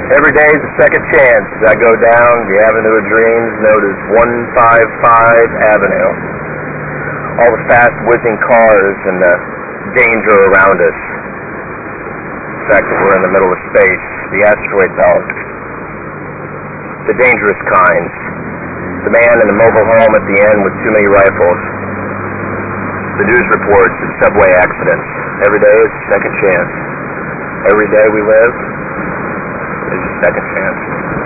Every day is a second chance as I go down the Avenue of Dreams known as 155 Avenue. All the fast whizzing cars and the danger around us. The fact that we're in the middle of space, the asteroid belt, the dangerous kind, the man in the mobile home at the end with too many rifles, the news reports of subway accidents. Every day is a second chance. Every day we live is a second chance.